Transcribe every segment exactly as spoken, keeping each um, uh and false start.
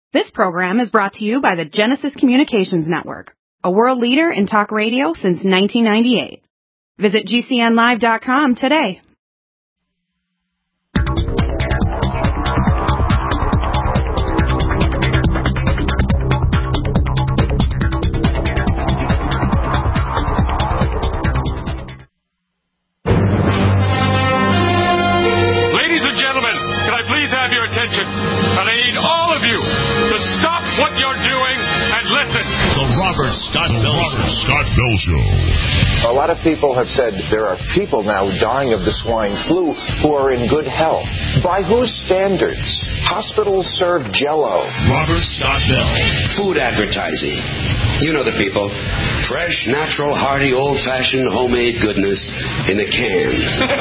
This program is brought to you by the Genesis Communications Network, a world leader in talk radio since nineteen ninety-eight. Visit G C N live dot com today. Ladies and gentlemen, can I please have your attention? And I need all of you to stop what you're doing and listen. The Robert Scott Bell Show. Scott Bell Show. A lot of people have said there are people now dying of the swine flu who are in good health. By whose standards? Hospitals serve Jell-O. Robert Scott Bell. Food advertising. You know the people. Fresh, natural, hearty, old-fashioned, homemade goodness in a can.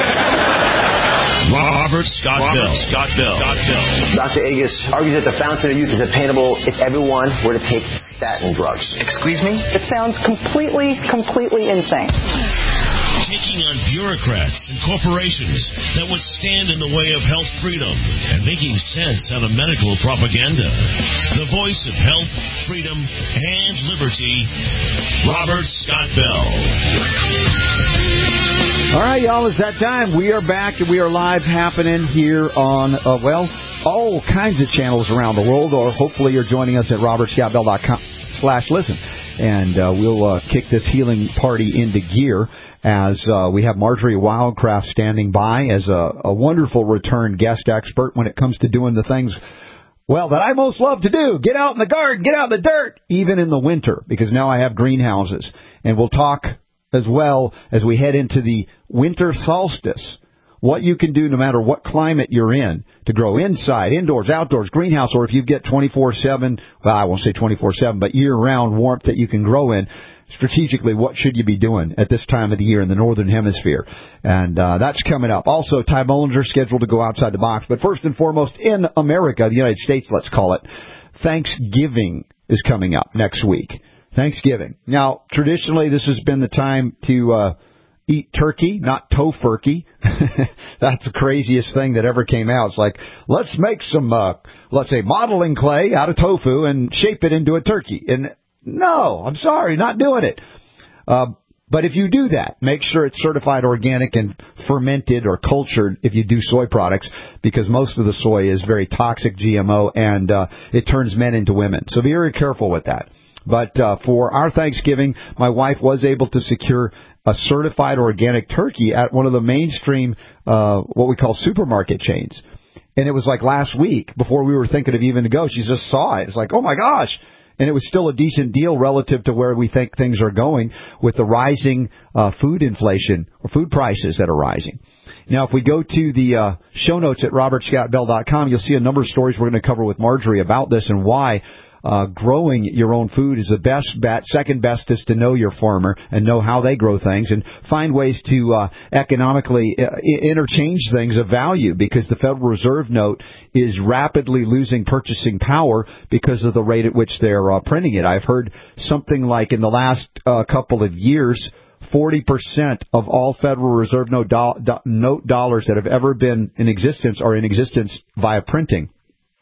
Robert Scott Robert Bell. Scott Bell. Scott Bell. Doctor Agus argues that the fountain of youth is attainable if everyone were to take statin drugs. Excuse me? It sounds completely, completely insane. Taking on bureaucrats and corporations that would stand in the way of health freedom and making sense out of medical propaganda. The voice of health, freedom, and liberty, Robert Scott Bell. All right, y'all, it's that time. We are back, and we are live happening here on, uh, well, all kinds of channels around the world, or hopefully you're joining us at robert scott bell dot com slash listen. And uh, we'll uh, kick this healing party into gear as uh, we have Marjorie Wildcraft standing by as a, a wonderful return guest expert when it comes to doing the things, well, that I most love to do. Get out in the garden, get out in the dirt, even in the winter, because now I have greenhouses. And we'll talk as well as we head into the winter solstice, what you can do no matter what climate you're in to grow inside, indoors, outdoors, greenhouse, or if you get twenty-four seven, well, I won't say twenty-four seven, but year-round warmth that you can grow in. Strategically, what should you be doing at this time of the year in the Northern Hemisphere? And uh, that's coming up. Also, Ty Bollinger scheduled to go outside the box. But first and foremost, in America, the United States, let's call it, Thanksgiving is coming up next week. Thanksgiving. Now, traditionally, this has been the time to uh, eat turkey, not tofurkey. That's the craziest thing that ever came out. It's like, let's make some, uh, let's say, modeling clay out of tofu and shape it into a turkey. And no, I'm sorry, not doing it. Uh, but if you do that, make sure it's certified organic and fermented or cultured if you do soy products, because most of the soy is very toxic G M O, and uh, it turns men into women. So be very careful with that. But uh, for our Thanksgiving, my wife was able to secure a certified organic turkey at one of the mainstream, uh, what we call supermarket chains. And it was like last week, before we were thinking of even to go, she just saw it. It's like, oh, my gosh. And it was still a decent deal relative to where we think things are going with the rising uh, food inflation or food prices that are rising. Now, if we go to the uh, show notes at robert scott bell dot com, you'll see a number of stories we're going to cover with Marjorie about this and why uh, growing your own food is the best bet. Second best is to know your farmer and know how they grow things and find ways to uh, economically uh, interchange things of value, because the Federal Reserve note is rapidly losing purchasing power because of the rate at which they're uh, printing it. I've heard something like in the last uh, couple of years, forty percent of all Federal Reserve note, do- do- note dollars that have ever been in existence are in existence via printing.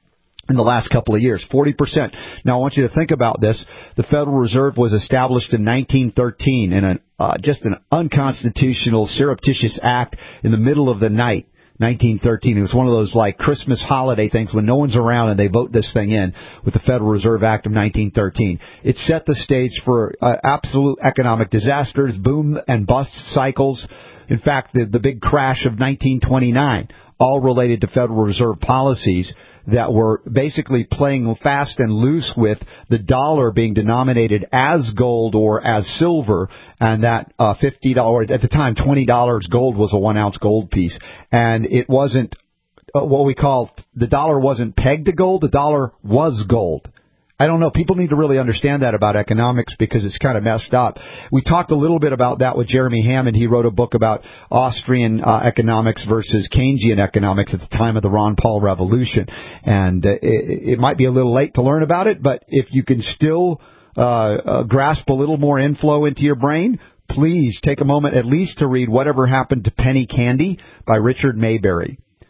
In the last couple of years, forty percent. Now, I want you to think about this. The Federal Reserve was established in nineteen thirteen in an, uh, just an unconstitutional, surreptitious act in the middle of the night, nineteen thirteen. It was one of those, like, Christmas holiday things when no one's around and they vote this thing in with the Federal Reserve Act of nineteen thirteen. It set the stage for uh, absolute economic disasters, boom and bust cycles. In fact, the, the big crash of nineteen twenty-nine, all related to Federal Reserve policies that were basically playing fast and loose with the dollar being denominated as gold or as silver, and that uh, fifty dollars, at the time, twenty dollars gold was a one-ounce gold piece. And it wasn't uh, what we call, the dollar wasn't pegged to gold, the dollar was gold. I don't know. People need to really understand that about economics, because it's kind of messed up. We talked a little bit about that with Jeremy Hammond. He wrote a book about Austrian uh, economics versus Keynesian economics at the time of the Ron Paul Revolution. And uh, it, it might be a little late to learn about it, but if you can still uh, uh, grasp a little more inflow into your brain, please take a moment at least to read Whatever Happened to Penny Candy by Richard Maybury.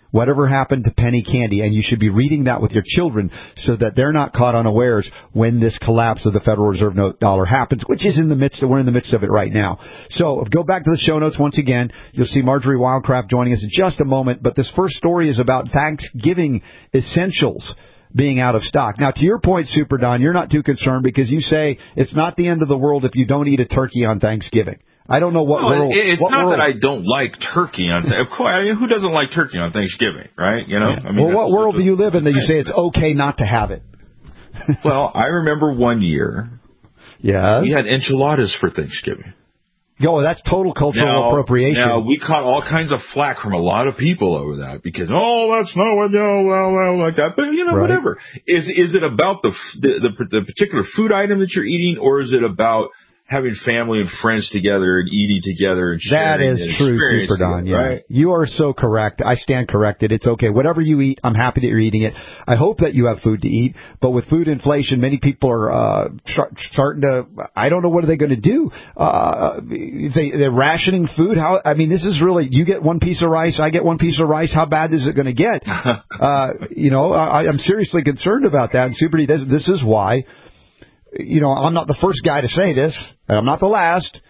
Whatever happened to penny candy? And you should be reading that with your children so that they're not caught unawares when this collapse of the Federal Reserve note dollar happens, which is in the midst of, we're in the midst of it right now. So go back to the show notes once again. You'll see Marjorie Wildcraft joining us in just a moment. But this first story is about Thanksgiving essentials being out of stock. Now, to your point, Super Don, you're not too concerned because you say it's not the end of the world if you don't eat a turkey on Thanksgiving. I don't know what no, world. It's what not world. that I don't like turkey on. Of course, I mean, who doesn't like turkey on Thanksgiving, right? You know. Yeah. I mean, well, what world do you live in that you say it's okay not to have it? Well, I remember one year. Yes. We had enchiladas for Thanksgiving. Yo, that's total cultural now, appropriation. Now, we caught all kinds of flack from a lot of people over that because, oh, that's not what, no, well, well, like that. But, you know, right. whatever. Is is it about the, the the the particular food item that you're eating, or is it about having family and friends together and eating together and sharing? That is true, Super Don. Yeah. Right? You are so correct. I stand corrected. It's okay. Whatever you eat, I'm happy that you're eating it. I hope that you have food to eat. But with food inflation, many people are uh, starting to, I don't know, what are they going to do? Uh, they, they're rationing food. How? I mean, this is really, you get one piece of rice, I get one piece of rice. How bad is it going to get? uh, you know, I, I'm seriously concerned about that. And Super D, this, this is why. You know, I'm not the first guy to say this, and I'm not the last,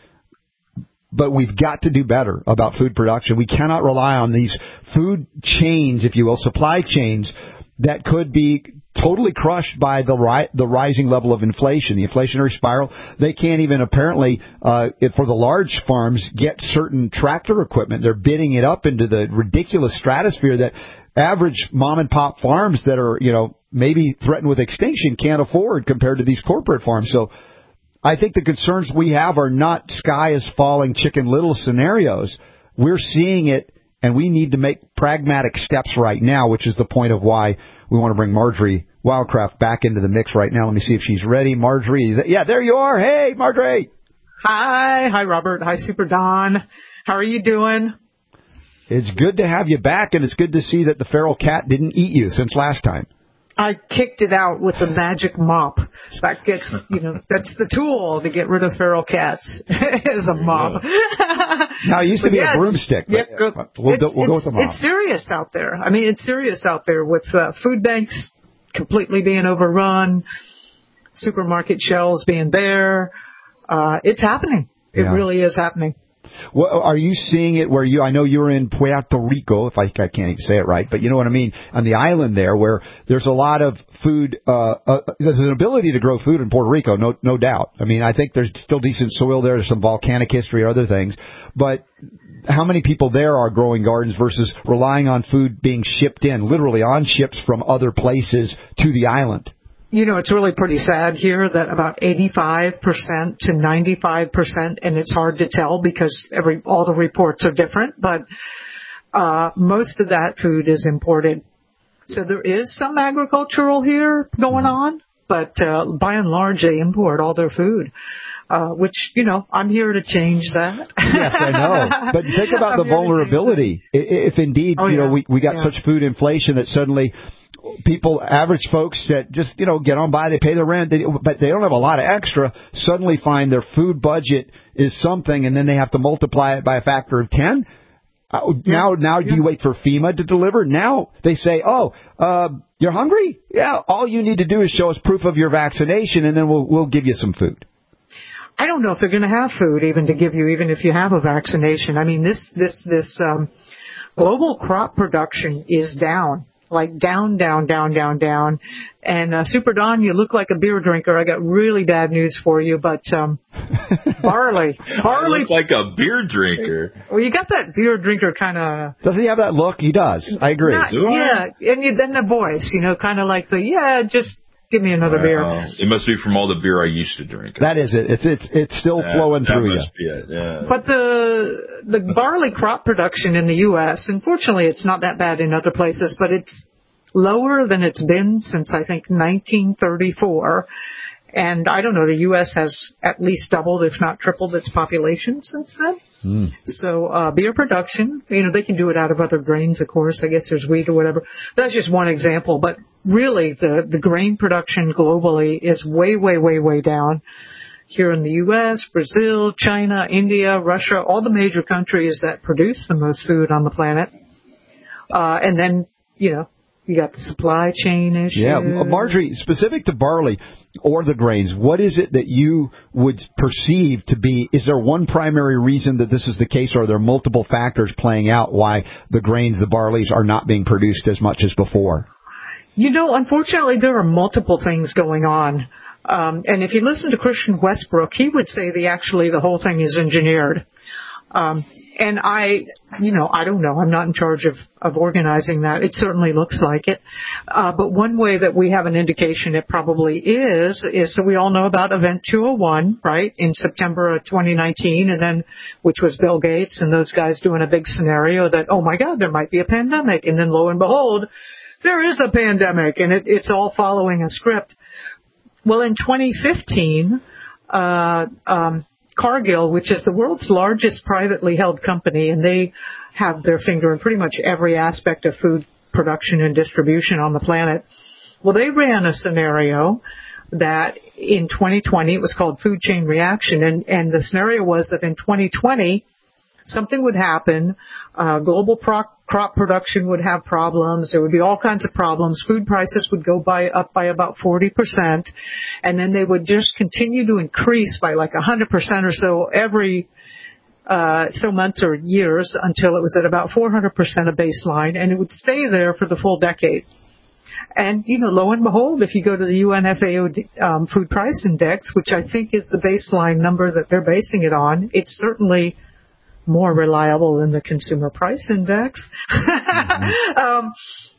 but we've got to do better about food production. We cannot rely on these food chains, if you will, supply chains, that could be totally crushed by the ri- the rising level of inflation, the inflationary spiral. They can't even apparently, uh, if for the large farms, get certain tractor equipment. They're bidding it up into the ridiculous stratosphere that average mom and pop farms that are, you know, maybe threatened with extinction can't afford compared to these corporate farms. So I think the concerns we have are not sky is falling, Chicken Little scenarios. We're seeing it, and we need to make pragmatic steps right now, which is the point of why we want to bring Marjorie Wildcraft back into the mix right now. Let me see if she's ready. Marjorie, yeah, there you are. Hey, Marjorie. Hi. Hi, Robert. Hi, Super Don. How are you doing? It's good to have you back, and it's good to see that the feral cat didn't eat you since last time. I kicked it out with the magic mop. That gets, you know, that's the tool to get rid of feral cats, is a mop. Now, it used to but be yeah, a broomstick. Yeah, but go, we'll, go, we'll go with the mop. It's serious out there. I mean, it's serious out there with uh, food banks completely being overrun, supermarket shelves being bare. Uh, it's happening. It yeah. really is happening. Well, are you seeing it where you, I know you're in Puerto Rico, if I, I can't even say it right, but you know what I mean, on the island there where there's a lot of food, uh, uh, there's an ability to grow food in Puerto Rico, no, no doubt. I mean, I think there's still decent soil there, there's some volcanic history or other things, but how many people there are growing gardens versus relying on food being shipped in, literally on ships from other places to the island? You know, it's really pretty sad here that about eighty-five percent to ninety-five percent, and it's hard to tell because every all the reports are different, but uh, most of that food is imported. So there is some agricultural here going on, but uh, by and large they import all their food. Uh, which, you know, I'm here to change that. Yes, I know. But think about the vulnerability. If indeed, oh, you know, yeah. we, we got yeah. such food inflation that suddenly people, average folks that just, you know, get on by, they pay their rent, they, but they don't have a lot of extra, suddenly find their food budget is something, and then they have to multiply it by a factor of ten. Uh, yeah. Now, now yeah. do you wait for FEMA to deliver? Now they say, oh, uh, you're hungry? Yeah, all you need to do is show us proof of your vaccination, and then we'll we'll give you some food. I don't know if they're going to have food even to give you, even if you have a vaccination. I mean, this this this um, global crop production is down, like down, down, down, down, down. And uh, Super Don, you look like a beer drinker. I got really bad news for you, but um, barley, barley. I look like a beer drinker. Well, you got that beer drinker kind of. Does he have that look? He does. I agree. Not, yeah, and you, then the voice, you know, kind of like the yeah, just. Give me another wow. beer. It must be from all the beer I used to drink. That is it. It's it's it's still that, flowing that through must you. Be it. Yeah. But the the barley crop production in the U S, unfortunately, it's not that bad in other places, but it's lower than it's been since I think nineteen thirty-four. And I don't know, the U S has at least doubled, if not tripled, its population since then. Mm. So uh, beer production, you know, they can do it out of other grains, of course. I guess there's wheat or whatever. That's just one example. But really, the, the grain production globally is way, way, way, way down. Here in the U S, Brazil, China, India, Russia, all the major countries that produce the most food on the planet Uh, and then, you know, you got the supply chain issue. Yeah, Marjorie, specific to barley or the grains, what is it that you would perceive to be, is there one primary reason that this is the case, or are there multiple factors playing out why the grains, the barleys, are not being produced as much as before? You know, unfortunately, there are multiple things going on. Um, and if you listen to Christian Westbrook, he would say the actually the whole thing is engineered. Um, and I, you know, I don't know. I'm not in charge of, of organizing that. It certainly looks like it. Uh, but one way that we have an indication it probably is, is that we all know about Event two oh one, right, in September of twenty nineteen, and then, which was Bill Gates and those guys doing a big scenario that, oh my God, there might be a pandemic. And then lo and behold, there is a pandemic, and it, it's all following a script. Well, in twenty fifteen, uh, um, Cargill, which is the world's largest privately held company, and they have their finger in pretty much every aspect of food production and distribution on the planet. Well, they ran a scenario that in twenty twenty, it was called food chain reaction, and, and the scenario was that in twenty twenty, something would happen, uh, global pro- crop production would have problems, there would be all kinds of problems, food prices would go by up by about forty percent, and then they would just continue to increase by like one hundred percent or so every uh so months or years until it was at about four hundred percent of baseline, and it would stay there for the full decade. And, you know, lo and behold, if you go to the U N F A O um, Food Price Index, which I think is the baseline number that they're basing it on, it's certainly more reliable than the Consumer Price Index. Mm-hmm. um,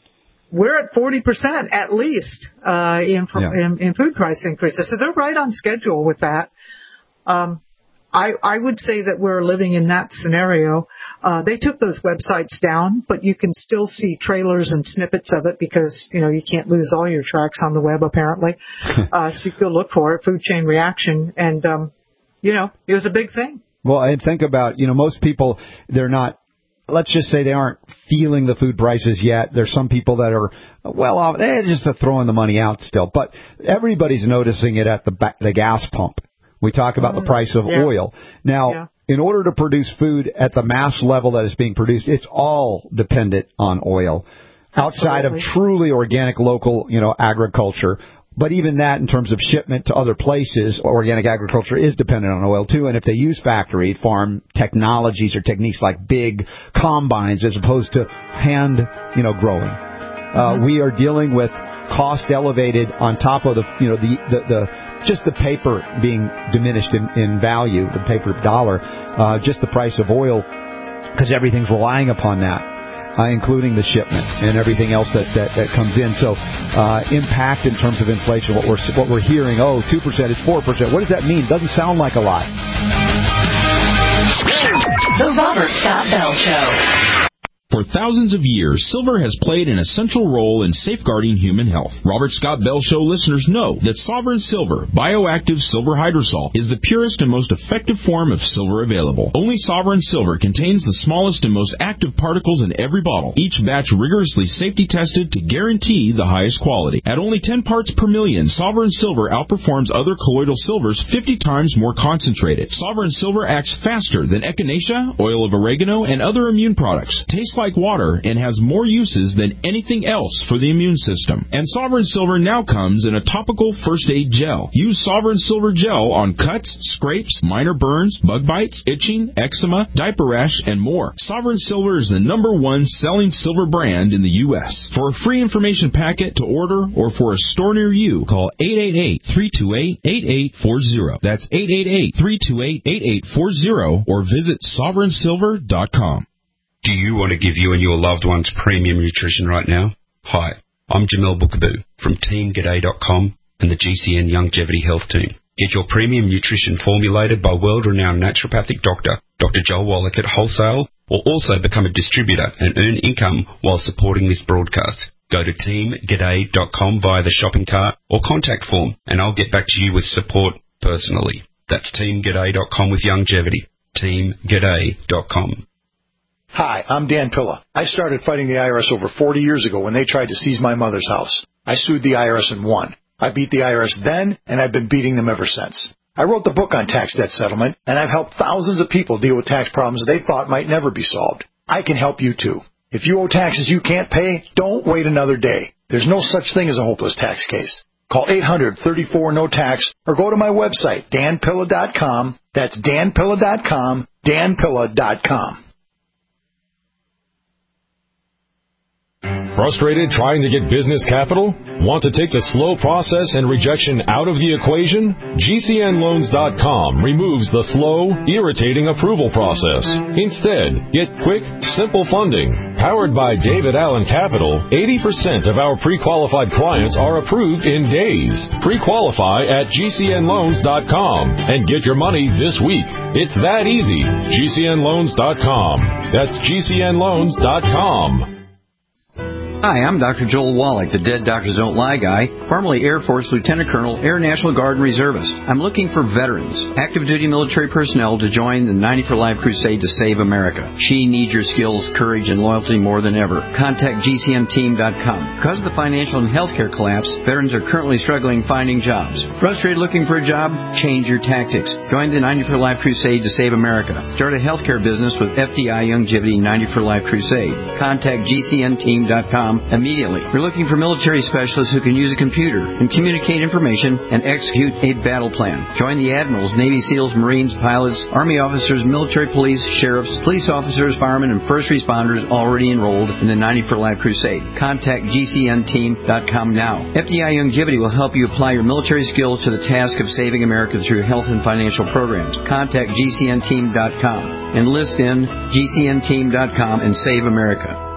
we're at forty percent at least uh, in, yeah. in in food price increases. So they're right on schedule with that. Um, I, I would say that we're living in that scenario. Uh, they took those websites down, but you can still see trailers and snippets of it because, you know, you can't lose all your tracks on the web apparently. uh, so you can go look for it, food chain reaction. And, um, you know, it was a big thing. Well, and think about, you know, most people, they're not, let's just say they aren't feeling the food prices yet. There's some people that are, well, they're just throwing the money out still. But everybody's noticing it at the the gas pump. We talk about mm, the price of yeah. oil. Now, yeah. in order to produce food at the mass level that is being produced, it's all dependent on oil. Outside Absolutely. Of truly organic local, you know, agriculture. But even that, in terms of shipment to other places, organic agriculture is dependent on oil, too. And if they use factory farm technologies or techniques like big combines as opposed to hand, you know, growing, uh, we are dealing with cost elevated on top of the, you know, the, the, the just the paper being diminished in, in value, the paper dollar, uh, just the price of oil, because everything's relying upon that. Uh, including the shipment and everything else that, that, that comes in. So uh, impact in terms of inflation, what we're what we're hearing, oh, two percent, it's four percent. What does that mean? Doesn't sound like a lot. The Robert Scott Bell Show. For thousands of years, silver has played an essential role in safeguarding human health. Robert Scott Bell Show listeners know that Sovereign Silver, bioactive silver hydrosol, is the purest and most effective form of silver available. Only Sovereign Silver contains the smallest and most active particles in every bottle, each batch rigorously safety tested to guarantee the highest quality. At only ten parts per million, Sovereign Silver outperforms other colloidal silvers fifty times more concentrated. Sovereign Silver acts faster than echinacea, oil of oregano, and other immune products. Tastes like water and has more uses than anything else for the immune system. And Sovereign Silver now comes in a topical first aid gel. Use Sovereign Silver gel on cuts, scrapes, minor burns, bug bites, itching, eczema, diaper rash, and more. Sovereign Silver is the number one selling silver brand in the U S. For a free information packet to order or for a store near you, call eight eight eight, three two eight, eight eight four zero. That's eight eight eight, three two eight, eight eight four zero or visit sovereign silver dot com. Do you want to give you and your loved ones premium nutrition right now? Hi, I'm Jamel Bookaboo from team g'day dot com and the G C N Longevity Health Team. Get your premium nutrition formulated by world-renowned naturopathic doctor, Doctor Joel Wallach at wholesale, or also become a distributor and earn income while supporting this broadcast. Go to team g'day dot com via the shopping cart or contact form, and I'll get back to you with support personally. That's team g'day dot com with longevity. team g'day dot com. Hi, I'm Dan Pilla. I started fighting the I R S over forty years ago when they tried to seize my mother's house. I sued the I R S and won. I beat the I R S then, and I've been beating them ever since. I wrote the book on tax debt settlement, and I've helped thousands of people deal with tax problems they thought might never be solved. I can help you too. If you owe taxes you can't pay, don't wait another day. There's no such thing as a hopeless tax case. Call eight hundred, thirty-four, no tax or go to my website, dan pilla dot com. That's dan pilla dot com, dan pilla dot com. Frustrated trying to get business capital? Want to take the slow process and rejection out of the equation? G C N loans dot com removes the slow, irritating approval process. Instead, get quick, simple funding. Powered by David Allen Capital, eighty percent of our pre-qualified clients are approved in days. Pre-qualify at G C N loans dot com and get your money this week. It's that easy. G C N loans dot com. That's G C N loans dot com. Hi, I'm Doctor Joel Wallach, the Dead Doctors Don't Lie guy, formerly Air Force Lieutenant Colonel, Air National Guard and Reservist. I'm looking for veterans, active duty military personnel to join the ninety for Life crusade to save America. She needs your skills, courage, and loyalty more than ever. Contact G C N team dot com. Because of the financial and healthcare collapse, veterans are currently struggling finding jobs. Frustrated looking for a job? Change your tactics. Join the ninety for Life crusade to save America. Start a healthcare business with F D I Youngevity ninety for Life crusade. Contact G C N team dot com immediately. We're looking for military specialists who can use a computer and communicate information and execute a battle plan. Join the admirals, Navy SEALs, Marines, pilots, Army officers, military police, sheriffs, police officers, firemen, and first responders already enrolled in the ninety for Life crusade. Contact G C N team dot com now. F D I Youngevity will help you apply your military skills to the task of saving America through health and financial programs. Contact G C N team dot com. Enlist in G C N team dot com and save America.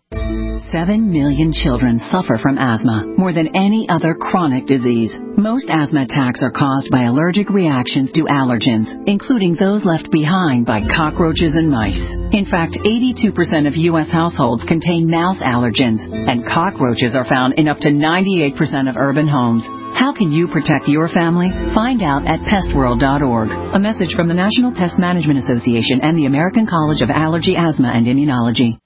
Seven million children suffer from asthma, more than any other chronic disease. Most asthma attacks are caused by allergic reactions to allergens, including those left behind by cockroaches and mice. In fact, eighty-two percent of U S households contain mouse allergens, and cockroaches are found in up to ninety-eight percent of urban homes. How can you protect your family? Find out at pest world dot org. A message from the National Pest Management Association and the American College of Allergy, Asthma, and Immunology.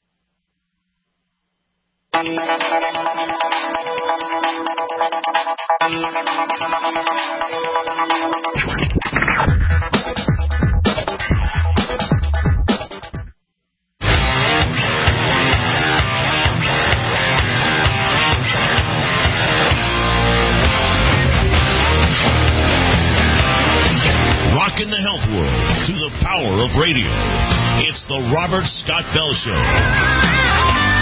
Rockin' the health world through the power of radio. It's the Robert Scott Bell Show.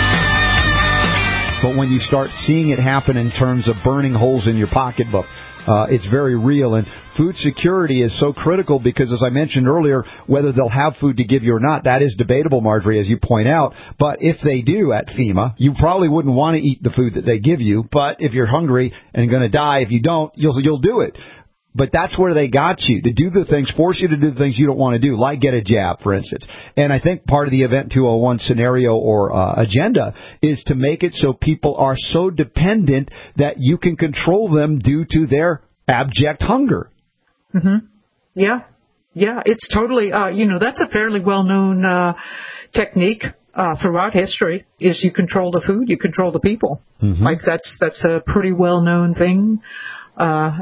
But when you start seeing it happen in terms of burning holes in your pocketbook, uh, it's very real. And food security is so critical because, as I mentioned earlier, whether they'll have food to give you or not, that is debatable, Marjorie, as you point out. But if they do at FEMA, you probably wouldn't want to eat the food that they give you. But if you're hungry and going to die if you don't, you'll you'll do it. But that's where they got you, to do the things, force you to do the things you don't want to do, like get a jab, for instance. And I think part of the Event two oh one scenario or uh, agenda is to make it so people are so dependent that you can control them due to their abject hunger. Mm-hmm. Yeah. Yeah, it's totally, uh, you know, that's a fairly well-known uh, technique uh, throughout history, is you control the food, you control the people. Mm-hmm. Like that's that's a pretty well-known thing. Uh,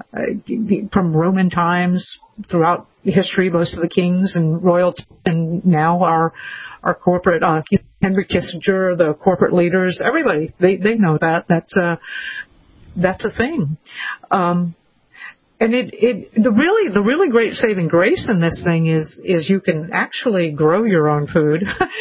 from Roman times throughout history, most of the kings and royalty, and now our our corporate, uh, Henry Kissinger, the corporate leaders, everybody, they they know that that's a that's a thing. Um, and it it the really the really great saving grace in this thing is is you can actually grow your own food.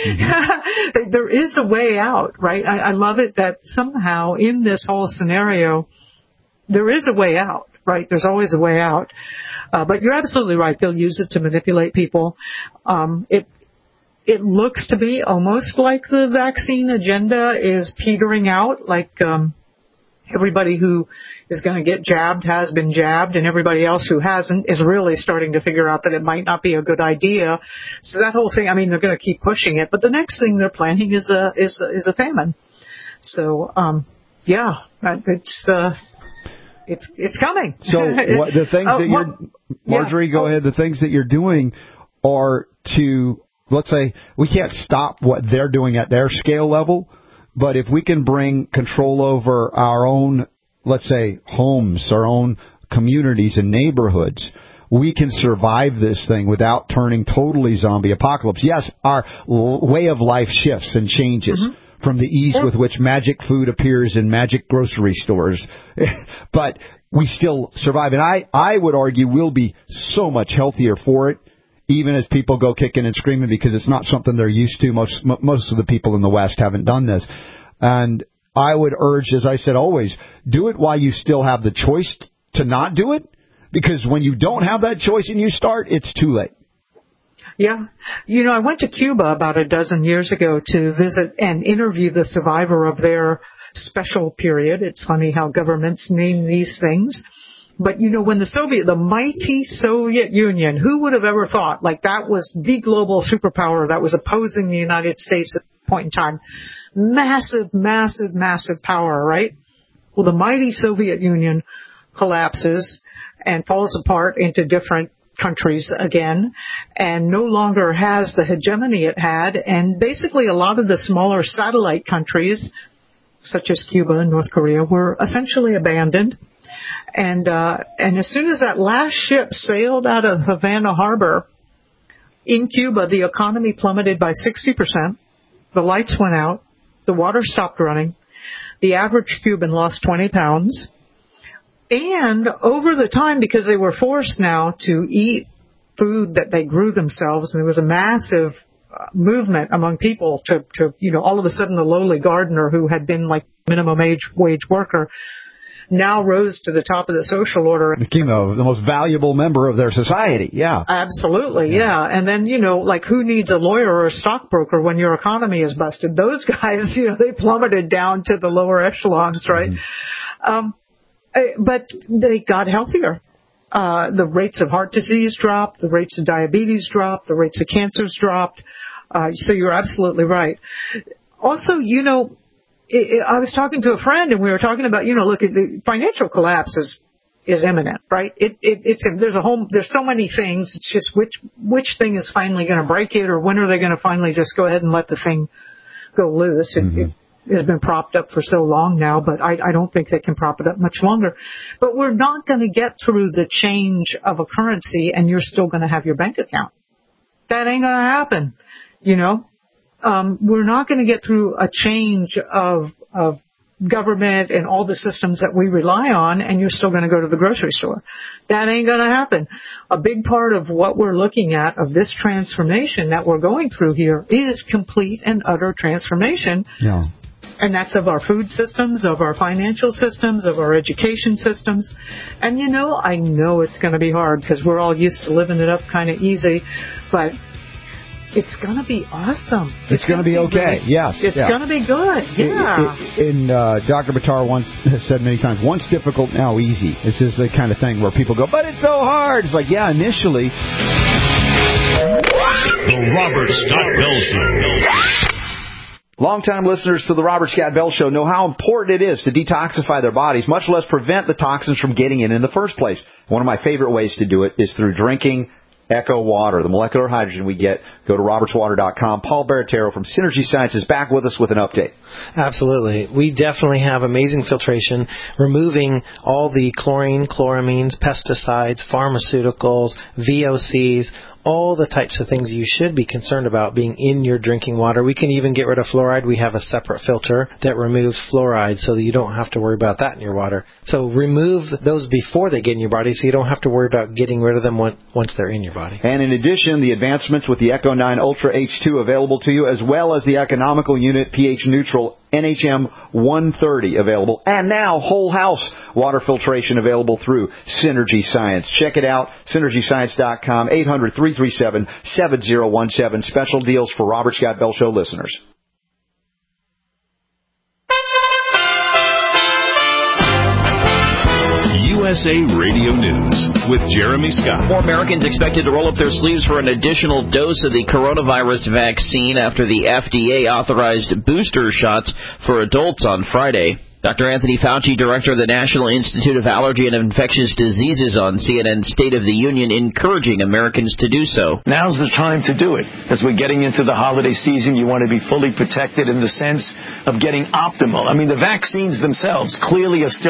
Mm-hmm. There is a way out, right? I, I love it that somehow in this whole scenario, there is a way out, right? There's always a way out. Uh, but you're absolutely right. They'll use it to manipulate people. Um, it it looks to be almost like the vaccine agenda is petering out, like um, everybody who is going to get jabbed has been jabbed, and everybody else who hasn't is really starting to figure out that it might not be a good idea. So that whole thing, I mean, they're going to keep pushing it. But the next thing they're planning is a is a, is a famine. So, um, yeah, it's... Uh, It's it's coming. So what, the things uh, that you're, Marjorie, yeah. go oh. ahead. The things that you're doing are to, let's say, we can't stop what they're doing at their scale level, but if we can bring control over our own, let's say, homes, our own communities and neighborhoods, we can survive this thing without turning totally zombie apocalypse. Yes, our l- way of life shifts and changes. Mm-hmm. From the ease with which magic food appears in magic grocery stores. But we still survive. And I, I would argue we'll be so much healthier for it, even as people go kicking and screaming, because it's not something they're used to. Most most of the people in the West haven't done this. And I would urge, as I said always, do it while you still have the choice to not do it, because when you don't have that choice and you start, it's too late. Yeah. You know, I went to Cuba about a dozen years ago to visit and interview the survivor of their special period. It's funny how governments name these things. But, you know, when the Soviet, the mighty Soviet Union, who would have ever thought, like, that was the global superpower that was opposing the United States at that point in time. Massive, massive, massive power, right? Well, the mighty Soviet Union collapses and falls apart into different countries again, and no longer has the hegemony it had, and basically a lot of the smaller satellite countries, such as Cuba and North Korea, were essentially abandoned. And uh, and as soon as that last ship sailed out of Havana Harbor in Cuba, the economy plummeted by sixty percent. The lights went out. The water stopped running. The average Cuban lost twenty pounds. And over the time, because they were forced now to eat food that they grew themselves, and there was a massive uh, movement among people to, to, you know, all of a sudden the lowly gardener who had been like minimum age wage worker now rose to the top of the social order. Became the, the most valuable member of their society, yeah. Absolutely, yeah. yeah. And then, you know, like who needs a lawyer or a stockbroker when your economy is busted? Those guys, you know, they plummeted down to the lower echelons, right? Mm-hmm. Um, But they got healthier. Uh, the rates of heart disease dropped, the rates of diabetes dropped, the rates of cancers dropped. Uh, so you're absolutely right. Also, you know, it, it, I was talking to a friend and we were talking about, you know, look, the financial collapse is, is imminent, right? It, it, it's, there's a whole, there's so many things. It's just which, which thing is finally going to break it, or when are they going to finally just go ahead and let the thing go loose? It, mm-hmm. it, has been propped up for so long now, but I, I don't think they can prop it up much longer. But we're not going to get through the change of a currency and you're still going to have your bank account. That ain't going to happen, you know. Um, we're not going to get through a change of, of government and all the systems that we rely on, and you're still going to go to the grocery store. That ain't going to happen. A big part of what we're looking at, of this transformation that we're going through here, is complete and utter transformation. Yeah. And that's of our food systems, of our financial systems, of our education systems. And, you know, I know it's going to be hard because we're all used to living it up kind of easy, but it's going to be awesome. It's, it's going to be okay, really, yes. It's yeah. going to be good, yeah. It, it, and uh, Doctor Buttar once has said many times, once difficult, now easy. This is the kind of thing where people go, but it's so hard. It's like, yeah, initially. The Robert Scott Bell Show. Longtime listeners to the Robert Scott Bell Show know how important it is to detoxify their bodies, much less prevent the toxins from getting in in the first place. One of my favorite ways to do it is through drinking Echo Water, the molecular hydrogen we get. Go to roberts water dot com. Paul Baratero from Synergy Science is back with us with an update. Absolutely. We definitely have amazing filtration, removing all the chlorine, chloramines, pesticides, pharmaceuticals, V O Cs, all the types of things you should be concerned about being in your drinking water. We can even get rid of fluoride. We have a separate filter that removes fluoride so that you don't have to worry about that in your water. So remove those before they get in your body so you don't have to worry about getting rid of them once they're in your body. And in addition, the advancements with the Echo nine Ultra H two available to you, as well as the economical unit pH neutral N H M one thirty available, and now whole house water filtration available through Synergy Science. Check it out, synergy science dot com, eight hundred, three three seven, seven zero one seven. Special deals for Robert Scott Bell Show listeners. U S A Radio News with Jeremy Scott. More Americans expected to roll up their sleeves for an additional dose of the coronavirus vaccine after the F D A authorized booster shots for adults on Friday. Doctor Anthony Fauci, director of the National Institute of Allergy and Infectious Diseases, on C N N's State of the Union, encouraging Americans to do so. Now's the time to do it. As we're getting into the holiday season, you want to be fully protected in the sense of getting optimal. I mean, the vaccines themselves clearly are still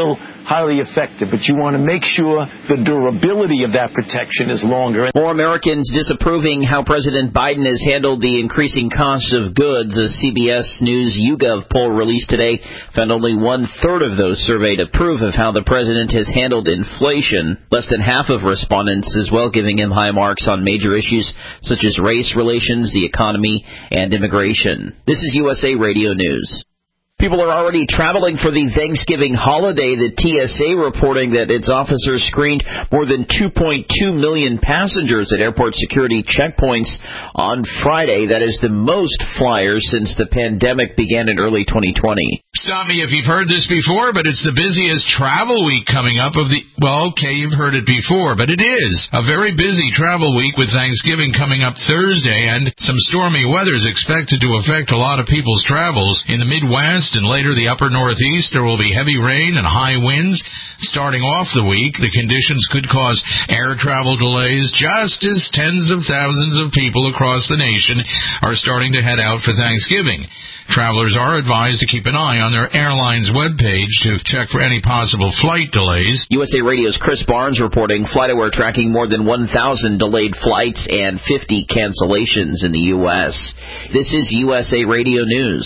highly effective, but you want to make sure the durability of that protection is longer. More Americans disapproving how President Biden has handled the increasing costs of goods. A C B S News YouGov poll released today found only one-third of those surveyed approve of how the president has handled inflation. Less than half of respondents as well giving him high marks on major issues such as race relations, the economy, and immigration. This is U S A Radio News. People are already traveling for the Thanksgiving holiday. The T S A reporting that its officers screened more than two point two million passengers at airport security checkpoints on Friday. That is the most flyers since the pandemic began in early twenty twenty. Stop me if you've heard this before, but it's the busiest travel week coming up of the, well, okay, you've heard it before, but it is a very busy travel week with Thanksgiving coming up Thursday, and some stormy weather is expected to affect a lot of people's travels. In the Midwest and later the upper Northeast, there will be heavy rain and high winds. Starting off the week, the conditions could cause air travel delays just as tens of thousands of people across the nation are starting to head out for Thanksgiving. Travelers are advised to keep an eye on their airline's webpage to check for any possible flight delays. U S A Radio's Chris Barnes reporting FlightAware tracking more than one thousand delayed flights and fifty cancellations in the U S. This is U S A Radio News.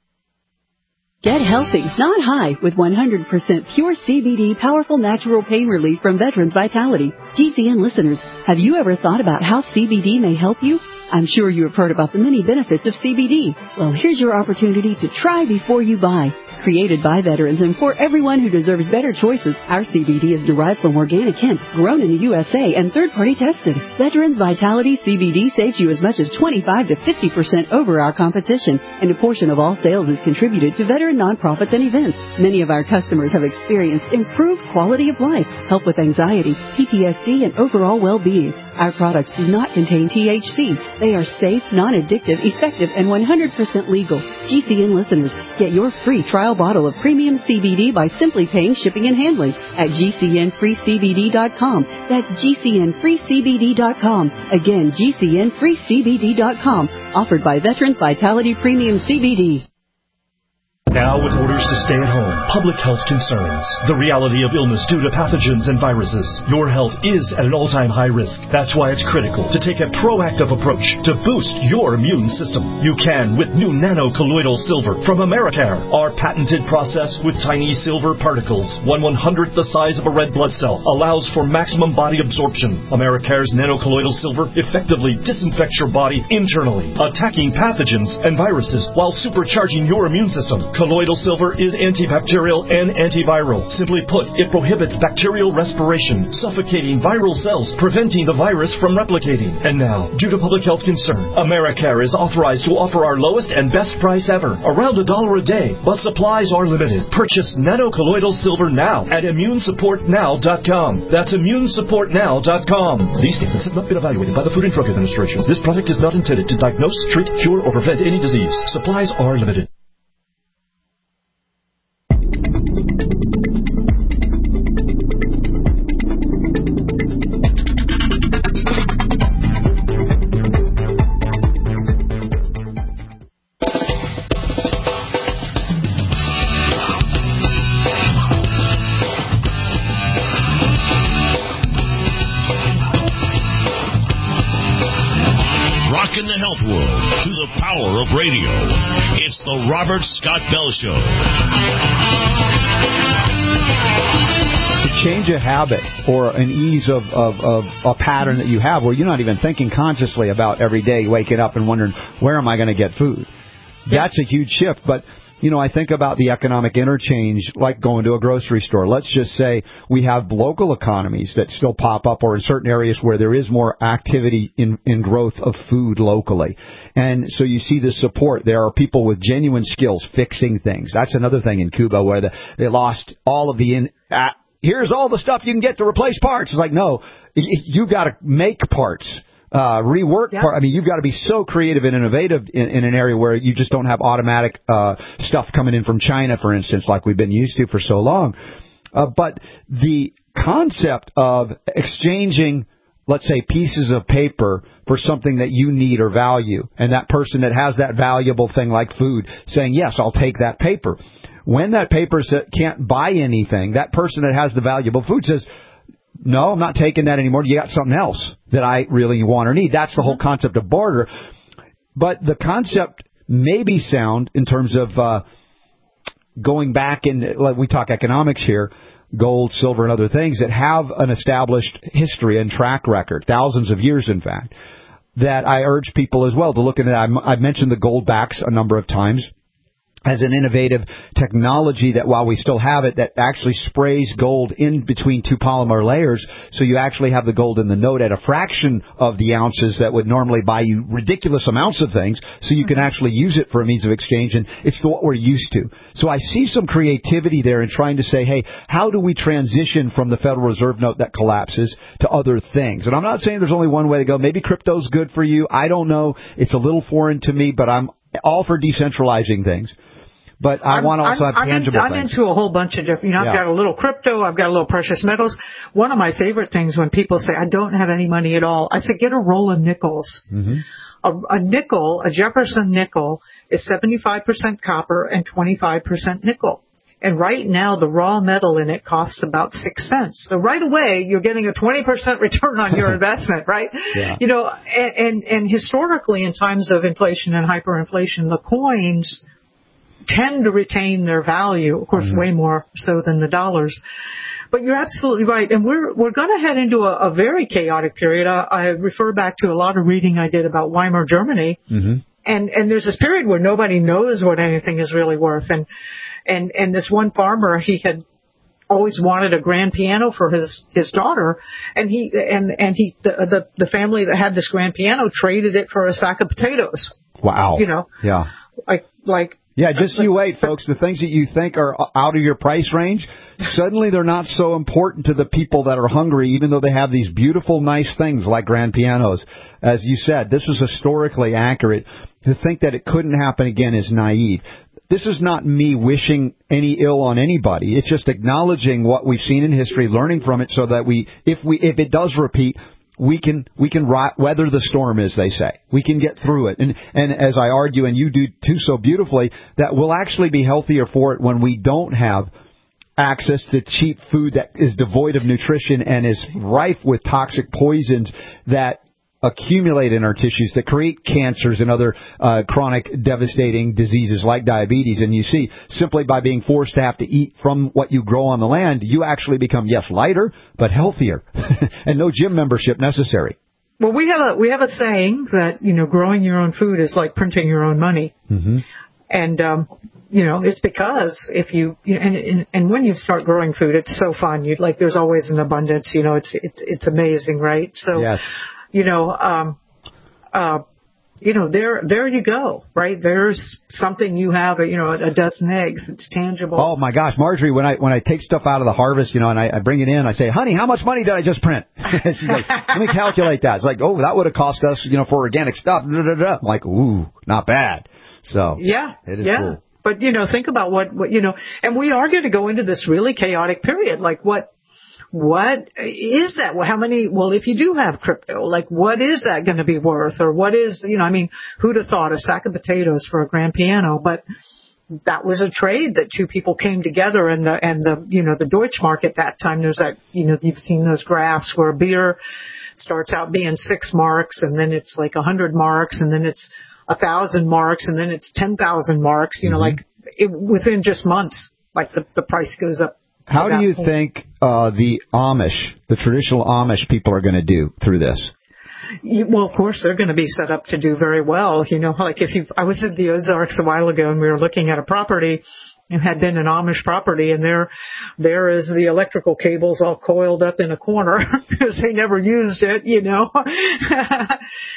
Get healthy, not high, with one hundred percent pure C B D powerful natural pain relief from Veterans Vitality. G C N listeners, have you ever thought about how C B D may help you? I'm sure you have heard about the many benefits of C B D. Well, here's your opportunity to try before you buy. Created by veterans and for everyone who deserves better choices, our C B D is derived from organic hemp, grown in the U S A and third-party tested. Veterans Vitality C B D saves you as much as twenty-five to fifty percent over our competition, and a portion of all sales is contributed to veteran nonprofits and events. Many of our customers have experienced improved quality of life, help with anxiety, P T S D, and overall well-being. Our products do not contain T H C. They are safe, non-addictive, effective, and one hundred percent legal. G C N listeners, get your free trial bottle of premium C B D by simply paying shipping and handling at G C N free C B D dot com. That's G C N free C B D dot com. Again, G C N free C B D dot com. Offered by Veterans Vitality Premium C B D. Now with orders to stay at home, public health concerns, the reality of illness due to pathogens and viruses, your health is at an all-time high risk. That's why it's critical to take a proactive approach to boost your immune system. You can with new nano-colloidal silver from Americare, our patented process with tiny silver particles, one one-hundredth the size of a red blood cell, allows for maximum body absorption. Americare's nano-colloidal silver effectively disinfects your body internally, attacking pathogens and viruses while supercharging your immune system. Colloidal silver is antibacterial and antiviral. Simply put, it prohibits bacterial respiration, suffocating viral cells, preventing the virus from replicating. And now, due to public health concern, Americare is authorized to offer our lowest and best price ever, around a dollar a day, but supplies are limited. Purchase nano-colloidal silver now at immune support now dot com. That's immune support now dot com. These statements have not been evaluated by the Food and Drug Administration. This product is not intended to diagnose, treat, cure, or prevent any disease. Supplies are limited. Of radio. It's the Robert Scott Bell Show. To change a habit or an ease of, of, of a pattern that you have where you're not even thinking consciously about every day waking up and wondering, where am I going to get food? That's a huge shift. But, you know, I think about the economic interchange, like going to a grocery store. Let's just say we have local economies that still pop up, or in certain areas where there is more activity in, in growth of food locally. And so you see the support. There are people with genuine skills fixing things. That's another thing in Cuba where the, they lost all of the in. Uh, here's all the stuff you can get to replace parts. It's like, no, you've got to make parts. Uh, rework yep. part. I mean, you've got to be so creative and innovative in, in an area where you just don't have automatic uh, stuff coming in from China, for instance, like we've been used to for so long. Uh, but the concept of exchanging let's say, pieces of paper for something that you need or value, and that person that has that valuable thing like food saying, yes, I'll take that paper. When that paper can't buy anything, that person that has the valuable food says, no, I'm not taking that anymore. You got something else that I really want or need. That's the whole concept of barter. But the concept may be sound in terms of uh, going back and, like we talk economics here, gold, silver, and other things that have an established history and track record, thousands of years, in fact, that I urge people as well to look at it. I've mentioned the gold backs a number of times as an innovative technology that, while we still have it, that actually sprays gold in between two polymer layers, so you actually have the gold in the note at a fraction of the ounces that would normally buy you ridiculous amounts of things, so you can actually use it for a means of exchange, and it's what we're used to. So I see some creativity there in trying to say, hey, how do we transition from the Federal Reserve note that collapses to other things? And I'm not saying there's only one way to go. Maybe crypto's good for you. I don't know. It's a little foreign to me, but I'm all for decentralizing things. But I I'm, want to also I'm, have I'm tangible in, things. I'm into a whole bunch of different, you know, I've Yeah. got a little crypto, I've got a little precious metals. One of my favorite things when people say, I don't have any money at all, I say, get a roll of nickels. Mm-hmm. A, a nickel, a Jefferson nickel, is seventy-five percent copper and twenty-five percent nickel. And right now, the raw metal in it costs about six cents. So right away, you're getting a twenty percent return on your investment, right? Yeah. You know, and, and, and historically, in times of inflation and hyperinflation, the coins tend to retain their value, of course, mm-hmm. way more so than the dollars. But you're absolutely right. And we're, we're going to head into a, a very chaotic period. I, I refer back to a lot of reading I did about Weimar Germany. Mm-hmm. And, and there's this period where nobody knows what anything is really worth. And, and, and this one farmer, he had always wanted a grand piano for his, his daughter. And he, and, and he, the, the, the family that had this grand piano traded it for a sack of potatoes. Wow. You know? Yeah. Like, like, Yeah, just you wait, folks. The things that you think are out of your price range, suddenly they're not so important to the people that are hungry, even though they have these beautiful, nice things like grand pianos. As you said, this is historically accurate. To think that it couldn't happen again is naive. This is not me wishing any ill on anybody. It's just acknowledging what we've seen in history, learning from it, so that we, if we, if it does repeat, we can we can weather the storm, as they say. We can get through it. And and as I argue, and you do too so beautifully, that we'll actually be healthier for it when we don't have access to cheap food that is devoid of nutrition and is rife with toxic poisons that accumulate in our tissues, that create cancers and other uh, chronic devastating diseases like diabetes. And you see, simply by being forced to have to eat from what you grow on the land, you actually become, yes, lighter, but healthier. And no gym membership necessary. Well, we have a we have a saying that, you know, growing your own food is like printing your own money. Mm-hmm. And, um, you know, it's because if you, you know, and, and, and when you start growing food, it's so fun. You like, there's always an abundance, you know, it's, it's, it's amazing, right? So, yes. you know, um, uh, you know, there, there you go, right? There's something you have, you know, a dozen eggs. It's tangible. Oh my gosh, Marjorie, when I, when I take stuff out of the harvest, you know, and I, I bring it in, I say, honey, how much money did I just print? She's like, let me calculate that. It's like, oh, that would have cost us, you know, for organic stuff. Da, da, da. I'm like, ooh, not bad. So yeah, it is yeah. cool. But, you know, think about what, what, you know, and we are going to go into this really chaotic period. Like what, what is that? Well, how many, well, if you do have crypto, like what is that going to be worth? Or what is, you know, I mean, who'd have thought a sack of potatoes for a grand piano? But that was a trade that two people came together, and the, and the, you know, the Deutschmark at that time, there's that, you know, you've seen those graphs where beer starts out being six marks, and then it's like a hundred marks, and then it's a thousand marks, and then it's ten thousand marks, you know, mm-hmm. like it, within just months, like the, the price goes up. How do you point. think uh, the Amish, the traditional Amish people are going to do through this? You, well, of course, they're going to be set up to do very well. You know, like if you, I was in the Ozarks a while ago and we were looking at a property. It had been an Amish property, and there, there is the electrical cables all coiled up in a corner because they never used it, you know. I,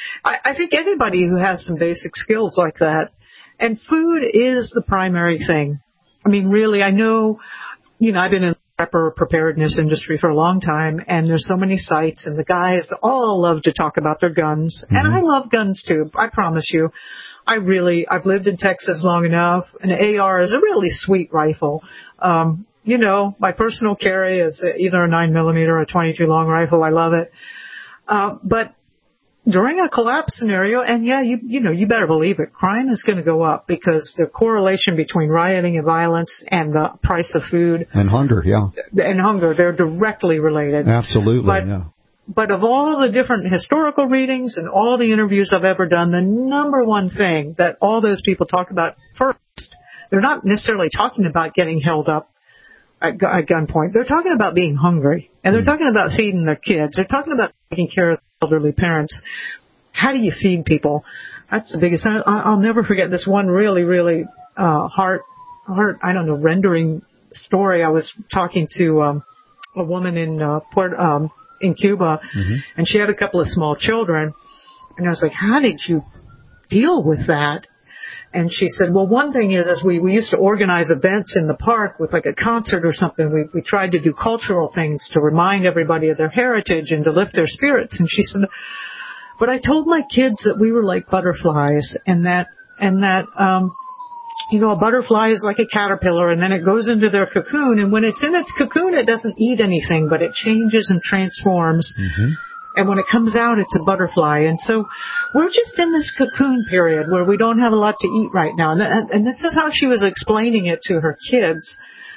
I think anybody who has some basic skills like that, and food is the primary thing. I mean, really, I know, you know, I've been in the prepper preparedness industry for a long time, and there's so many sites, and the guys all love to talk about their guns, mm-hmm. and I love guns too, I promise you. I really, I've lived in Texas long enough. An A R is a really sweet rifle. Um, you know, my personal carry is either a nine millimeter or a twenty-two long rifle. I love it. Uh, but during a collapse scenario, and yeah, you you know, you better believe it, crime is going to go up because the correlation between rioting and violence and the price of food and hunger, yeah, and hunger, they're directly related. Absolutely, but, yeah. But of all the different historical readings and all the interviews I've ever done, the number one thing that all those people talk about first, they're not necessarily talking about getting held up at, at gunpoint. They're talking about being hungry, and they're mm. talking about feeding their kids. They're talking about taking care of elderly parents. How do you feed people? That's the biggest. I, I'll never forget this one really, really uh, heart, heart. I don't know, rendering story. I was talking to um, a woman in uh, Port. Um, in Cuba, mm-hmm. and she had a couple of small children, and I was like, how did you deal with that? And she said, well, one thing is, is we, we used to organize events in the park with like a concert or something. We, we tried to do cultural things to remind everybody of their heritage and to lift their spirits. And she said, but I told my kids that we were like butterflies, and that, and that, um, you know, a butterfly is like a caterpillar, and then it goes into their cocoon, and when it's in its cocoon, it doesn't eat anything, but it changes and transforms. Mm-hmm. And when it comes out, it's a butterfly. And so we're just in this cocoon period where we don't have a lot to eat right now. And, th- and this is how she was explaining it to her kids.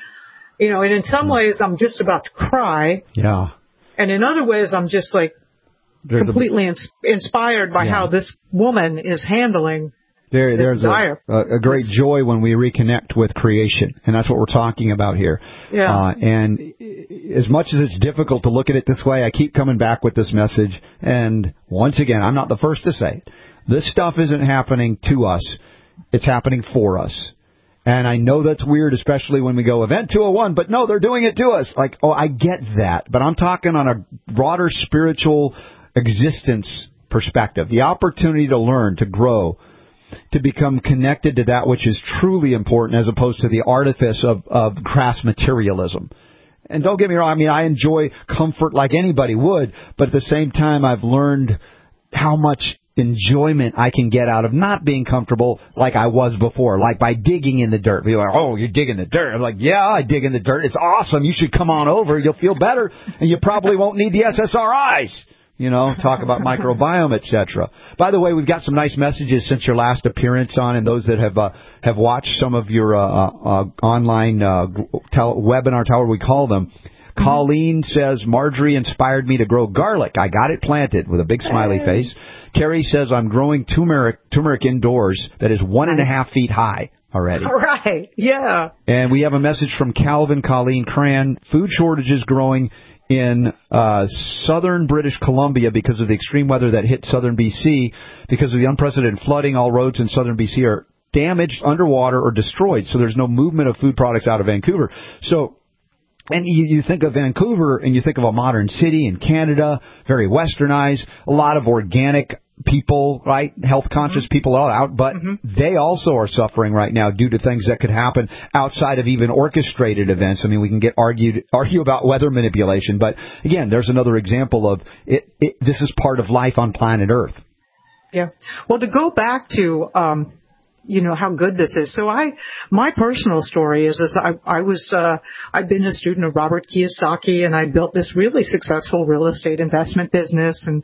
You know, and in some ways, I'm just about to cry. Yeah. And in other ways, I'm just like there's completely a, ins- inspired by yeah. how this woman is handling There, there's a, a, a great joy when we reconnect with creation, and that's what we're talking about here. Yeah. Uh, and as much as it's difficult to look at it this way, I keep coming back with this message. And once again, I'm not the first to say it. This stuff isn't happening to us. It's happening for us. And I know that's weird, especially when we go Event two oh one, but no, they're doing it to us. Like, oh, I get that. But I'm talking on a broader spiritual existence perspective. The opportunity to learn, to grow, to become connected to that which is truly important as opposed to the artifice of, of crass materialism. And don't get me wrong, I mean, I enjoy comfort like anybody would, but at the same time, I've learned how much enjoyment I can get out of not being comfortable like I was before, like by digging in the dirt. People are like, oh, you're digging the dirt. I'm like, yeah, I dig in the dirt. It's awesome. You should come on over. You'll feel better, and you probably won't need the S S R Is. You know, talk about microbiome, et cetera. By the way, we've got some nice messages since your last appearance on, and those that have uh, have watched some of your uh, uh, online uh, tel- webinar, however we call them. Mm-hmm. Colleen says, Marjorie inspired me to grow garlic. I got it planted with a big smiley hey. face. Carrie says, I'm growing turmeric, turmeric indoors that is one and a half feet high already. Right, yeah. And we have a message from Calvin Colleen Cran. Food shortages growing in uh, southern British Columbia because of the extreme weather that hit southern B C. Because of the unprecedented flooding, all roads in southern B C are damaged, underwater, or destroyed. So there's no movement of food products out of Vancouver. So, and you, you think of Vancouver and you think of a modern city in Canada, very westernized, a lot of organic people, right? Health conscious mm-hmm. people all out, but mm-hmm. they also are suffering right now due to things that could happen outside of even orchestrated events. I mean, we can get argued, argue about weather manipulation, but again, there's another example of it, it. This is part of life on planet Earth. Yeah. Well, to go back to, um, you know, how good this is. So I, my personal story is, is I, I was, uh, I've been a student of Robert Kiyosaki, and I built this really successful real estate investment business, and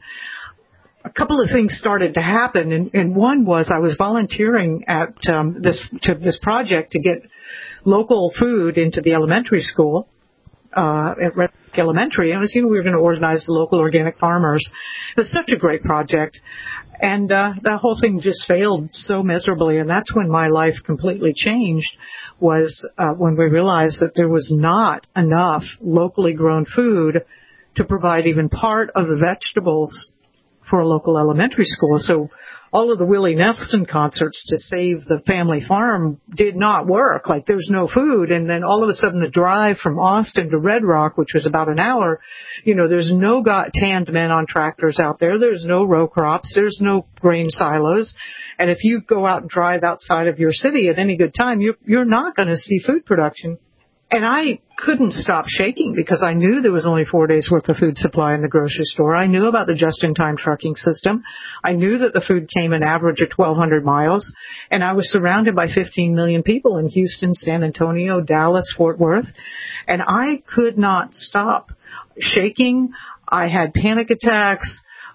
a couple of things started to happen, and, and one was I was volunteering at um, this to this project to get local food into the elementary school uh, at Red Rock Elementary. And it was, you know, we were going to organize the local organic farmers. It was such a great project, and uh, that whole thing just failed so miserably. And that's when my life completely changed. Was uh, when we realized that there was not enough locally grown food to provide even part of the vegetables for a local elementary school. So all of the Willie Nelson concerts to save the family farm did not work. Like, there's no food. And then all of a sudden the drive from Austin to Red Rock, which was about an hour, you know, there's no got tanned men on tractors out there. There's no row crops. There's no grain silos. And if you go out and drive outside of your city at any good time, you're, you're not going to see food production. And I couldn't stop shaking because I knew there was only four days worth of food supply in the grocery store. I knew about the just-in-time trucking system. I knew that the food came an average of twelve hundred miles. And I was surrounded by fifteen million people in Houston, San Antonio, Dallas, Fort Worth. And I could not stop shaking. I had panic attacks.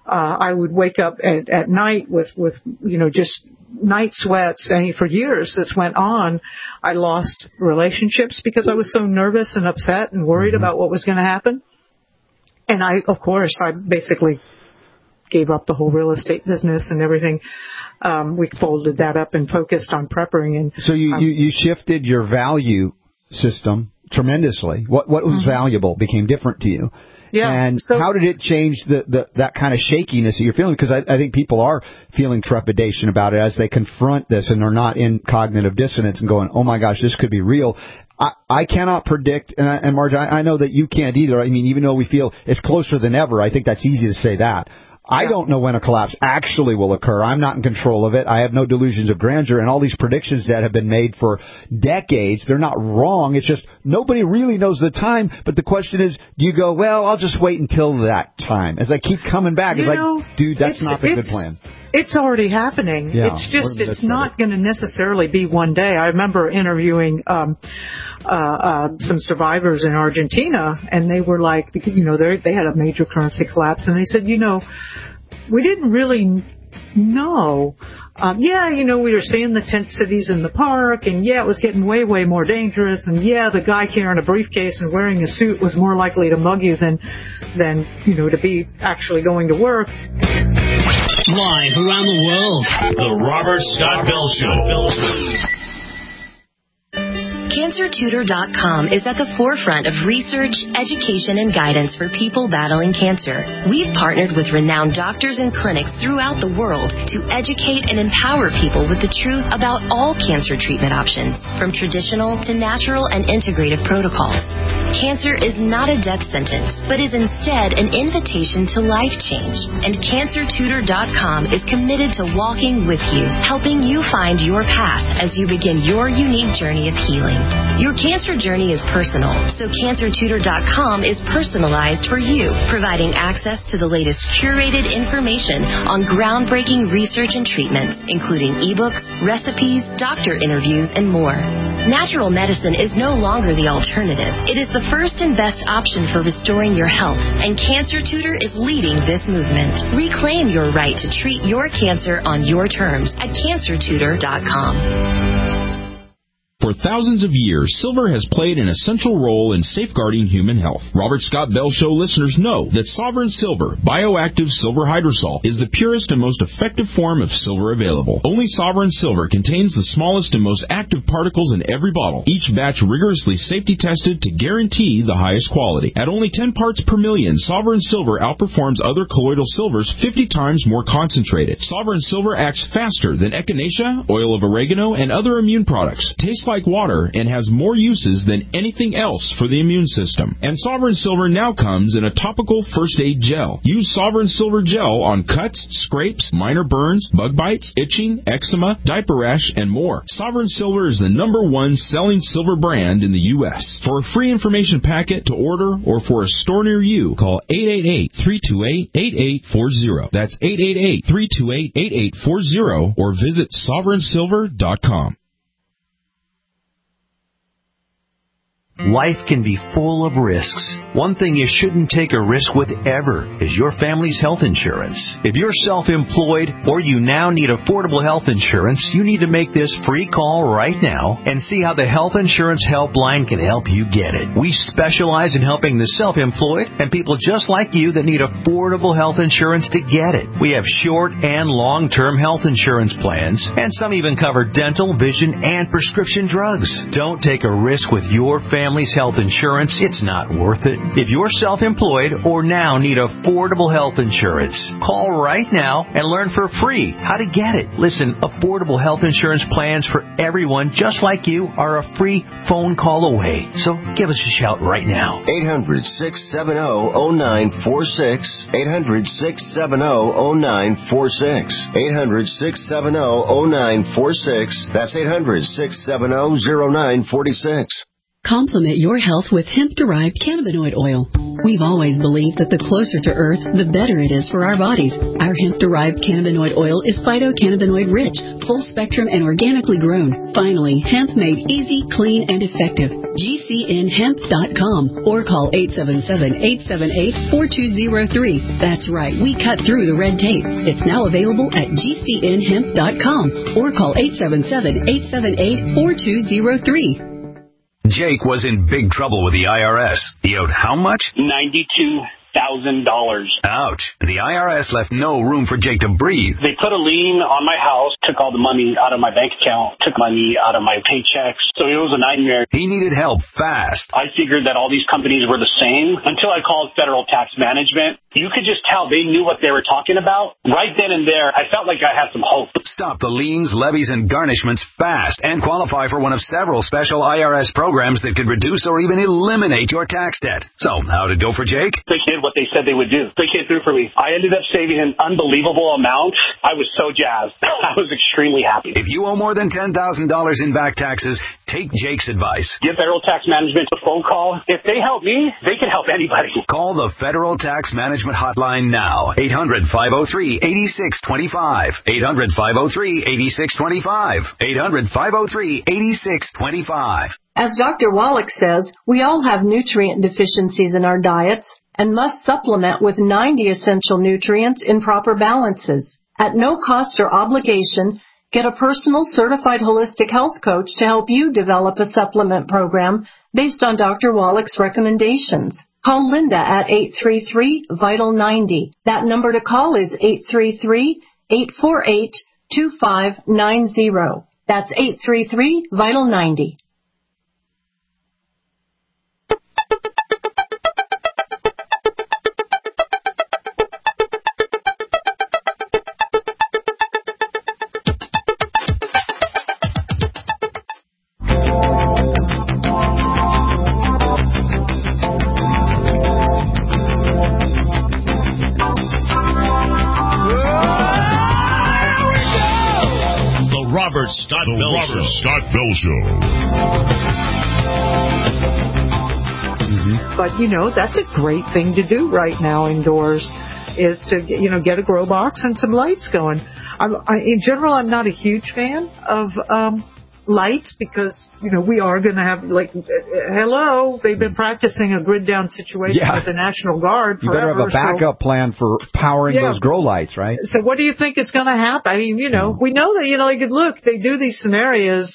Uh, I would wake up at, at night with, with, you know, just night sweats. And for years this went on. I lost relationships because I was so nervous and upset and worried mm-hmm. about what was going to happen. And I, of course, I basically gave up the whole real estate business and everything. Um, we folded that up and focused on prepping. And so you, um, you, you shifted your value system tremendously. What, what was mm-hmm. valuable became different to you. Yeah. And so, how did it change the, the that kind of shakiness that you're feeling? Because I, I think people are feeling trepidation about it as they confront this and are not in cognitive dissonance and going, oh, my gosh, this could be real. I, I cannot predict, and, I, and Marge, I, I know that you can't either. I mean, even though we feel it's closer than ever, I think that's easy to say that. I don't know when a collapse actually will occur. I'm not in control of it. I have no delusions of grandeur. And all these predictions that have been made for decades, they're not wrong. It's just nobody really knows the time. But the question is, do you go, well, I'll just wait until that time? As I keep coming back, it's know, like, dude, that's not the good plan. It's already happening. Yeah, it's just, it's not going to necessarily be one day. I remember interviewing um, uh, uh, some survivors in Argentina, and they were like, you know, they they had a major currency collapse, and they said, you know, we didn't really know. Um, yeah, you know, we were seeing the tent cities in the park, and yeah, it was getting way, way more dangerous, and yeah, the guy carrying a briefcase and wearing a suit was more likely to mug you than, than you know, to be actually going to work. Live around the world, the Robert Scott Bell Show. Cancer Tutor dot com is at the forefront of research, education, and guidance for people battling cancer. We've partnered with renowned doctors and clinics throughout the world to educate and empower people with the truth about all cancer treatment options, from traditional to natural and integrative protocols. Cancer is not a death sentence, but is instead an invitation to life change. And Cancer Tutor dot com is committed to walking with you, helping you find your path as you begin your unique journey of healing. Your cancer journey is personal, so Cancer Tutor dot com is personalized for you, providing access to the latest curated information on groundbreaking research and treatments, including ebooks, recipes, doctor interviews, and more. Natural medicine is no longer the alternative. It is the first and best option for restoring your health, and Cancer Tutor is leading this movement. Reclaim your right to treat your cancer on your terms at Cancer Tutor dot com. For thousands of years, silver has played an essential role in safeguarding human health. Robert Scott Bell Show listeners know that Sovereign Silver, bioactive silver hydrosol, is the purest and most effective form of silver available. Only Sovereign Silver contains the smallest and most active particles in every bottle, each batch rigorously safety tested to guarantee the highest quality. At only ten parts per million, Sovereign Silver outperforms other colloidal silvers fifty times more concentrated. Sovereign Silver acts faster than echinacea, oil of oregano, and other immune products. Tastes like water and has more uses than anything else for the immune system. And Sovereign Silver now comes in a topical first aid gel. Use Sovereign Silver gel on cuts, scrapes, minor burns, bug bites, itching, eczema, diaper rash, and more. Sovereign Silver is the number one selling silver brand in the U S For a free information packet to order or for a store near you, call eight eight eight, three two eight, eight eight four zero. That's eight eight eight, three two eight, eight eight four zero or visit Sovereign Silver dot com. Life can be full of risks. One thing you shouldn't take a risk with ever is your family's health insurance. If you're self-employed or you now need affordable health insurance, you need to make this free call right now and see how the Health Insurance Helpline can help you get it. We specialize in helping the self-employed and people just like you that need affordable health insurance to get it. We have short and long-term health insurance plans, and some even cover dental, vision, and prescription drugs. Don't take a risk with your family. Family's health insurance, it's not worth it. If you're self-employed or now need affordable health insurance, call right now and learn for free how to get it. Listen, affordable health insurance plans for everyone just like you are a free phone call away. So give us a shout right now. eight hundred, six seven zero, zero nine four six. eight hundred, six seven zero, zero nine four six. eight hundred, six seven zero, zero nine four six. That's eight hundred, six seven zero, zero nine four six. Complement your health with hemp-derived cannabinoid oil. We've always believed that the closer to Earth, the better it is for our bodies. Our hemp-derived cannabinoid oil is phytocannabinoid-rich, full-spectrum, and organically grown. Finally, hemp made easy, clean, and effective. G C N hemp dot com or call eight seven seven, eight seven eight, four two zero three. That's right, we cut through the red tape. It's now available at G C N hemp dot com or call eight seven seven, eight seven eight, four two zero three. Jake was in big trouble with the I R S. He owed how much? ninety-two thousand dollars. Ouch. The I R S left no room for Jake to breathe. They put a lien on my house, took all the money out of my bank account, took money out of my paychecks. So it was a nightmare. He needed help fast. I figured that all these companies were the same until I called Federal Tax Management. You could just tell they knew what they were talking about. Right then and there, I felt like I had some hope. Stop the liens, levies, and garnishments fast and qualify for one of several special I R S programs that could reduce or even eliminate your tax debt. So, how'd it go for Jake? They did what they said they would do. They came through for me. I ended up saving an unbelievable amount. I was so jazzed. I was extremely happy. If you owe more than ten thousand dollars in back taxes, take Jake's advice. Give Federal Tax Management a phone call. If they help me, they can help anybody. Call the Federal Tax Management Hotline now. eight hundred, five oh three, eight six two five. eight hundred, five oh three, eight six two five. eight hundred, five oh three, eight six two five. As Doctor Wallach says, we all have nutrient deficiencies in our diets and must supplement with ninety essential nutrients in proper balances. At no cost or obligation, get a personal certified holistic health coach to help you develop a supplement program based on Doctor Wallach's recommendations. Call Linda at eight three three, vital ninety. That number to call is eight three three, eight four eight, two five nine zero. That's eight three three, vital ninety. Scott the Bell Robert Show. Scott Bell Show. Mm-hmm. But, you know, that's a great thing to do right now indoors is to, you know, get a grow box and some lights going. I'm, I, in general, I'm not a huge fan of um, lights because, you know, we are going to have, like, uh, hello, they've been practicing a grid down situation yeah. with the National Guard you forever. You better have a backup so, plan for powering yeah. those grow lights, right? So what do you think is going to happen? I mean, you know, mm. we know that, you know, like, look, they do these scenarios.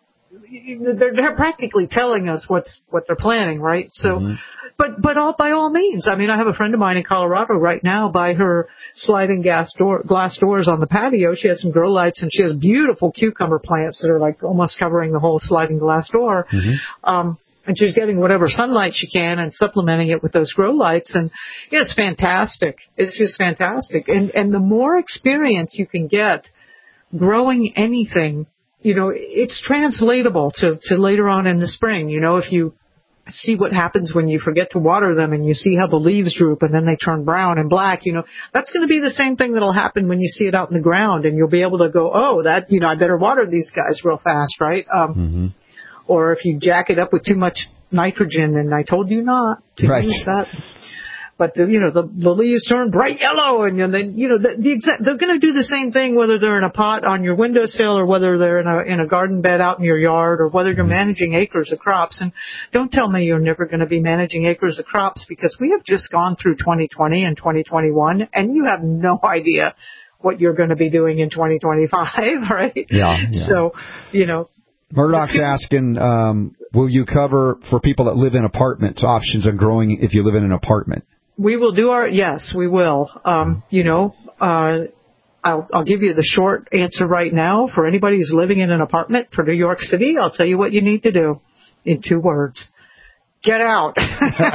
They're, they're practically telling us what's what they're planning, right? So, mm-hmm. but but all by all means, I mean, I have a friend of mine in Colorado right now. By her sliding glass door, glass doors on the patio, she has some grow lights, and she has beautiful cucumber plants that are like almost covering the whole sliding glass door. Mm-hmm. Um, and she's getting whatever sunlight she can and supplementing it with those grow lights, and yeah, it's fantastic. It's just fantastic. And and the more experience you can get growing anything, you know, it's translatable to, to later on in the spring. You know, if you see what happens when you forget to water them and you see how the leaves droop and then they turn brown and black, you know, that's going to be the same thing that'll happen when you see it out in the ground, and you'll be able to go, oh, that, you know, I better water these guys real fast, right? Um, mm-hmm. Or if you jack it up with too much nitrogen, and I told you not to right. use that. But, the, you know, the, the leaves turn bright yellow, and then, you know, the, the exact, they're going to do the same thing whether they're in a pot on your windowsill or whether they're in a, in a garden bed out in your yard or whether you're managing acres of crops. And don't tell me you're never going to be managing acres of crops, because we have just gone through twenty twenty and twenty twenty-one, and you have no idea what you're going to be doing in twenty twenty-five, right? Yeah. yeah. So, you know. Murdoch's asking, um, will you cover for people that live in apartments options on growing if you live in an apartment? We will do our, yes, we will. Um, you know, uh, I'll, I'll give you the short answer right now. For anybody who's living in an apartment for New York City, I'll tell you what you need to do in two words. Get out. Get